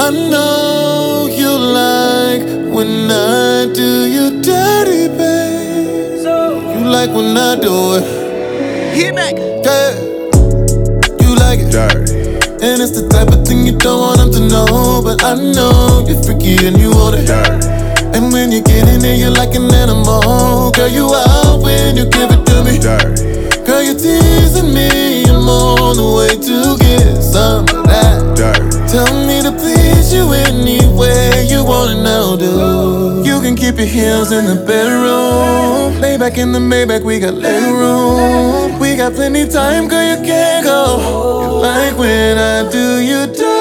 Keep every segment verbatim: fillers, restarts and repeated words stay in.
I know you like when I do you dirty, babe. You like when I do it. Hit back. Yeah. You like it dirty. And it's the type of thing you don't want them to know. But I know you're freaky and you want it dirty. And when you get in there, you're like an animal. Girl, you out when you give it to me dirty. Girl, you're teasing me, I'm on the way to get some of that dirty. Tell me to please you any way you want it now, dude. You can keep your heels in the bedroom. Lay back in the Maybach, we got leg room. We got plenty time, girl, you can't go. You like when I do you dirty.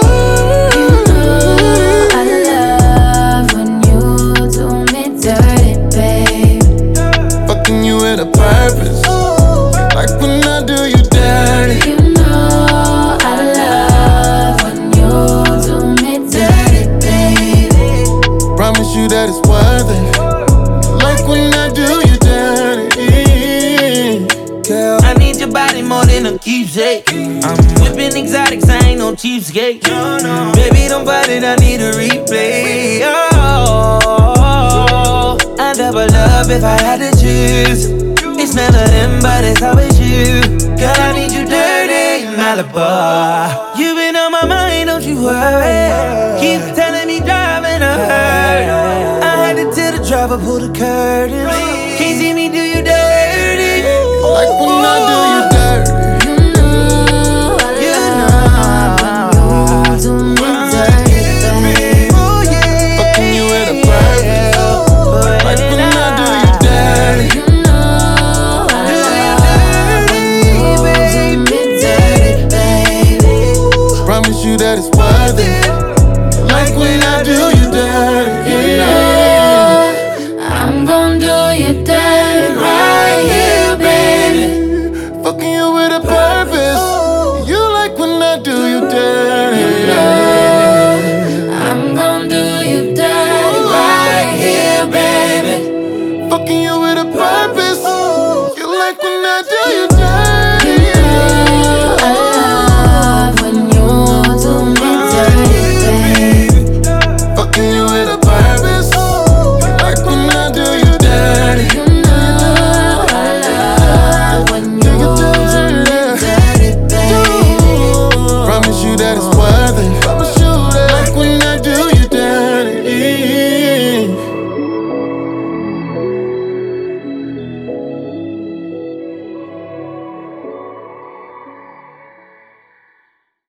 I love when you do me dirty, babe. Fucking you with a purpose. Like when I do you dirty. You know I love when you do me dirty, baby. Promise you that it's worth it. Like when I do you dirty. Girl, I need your body more than a keepsake. I'm whipping exotics, I ain't no cheapskate. Baby, don't fight it, I need a replay. Oh, I double love if I had to choose. It's never them, but it's always you. Girl, I need you dirty in Malibu. You've been on my mind, don't you worry. Keep telling me driving a hurt. I had to tell the driver, pull the curtain. Can't see me do you dirty. Like when I do you dirty. You know I love when you do me dirty, babe. Fucking you with a purpose. Like when I do you dirty. You know I love when you do me dirty, baby. Promise you that it's worth it. Like when I do you dirty.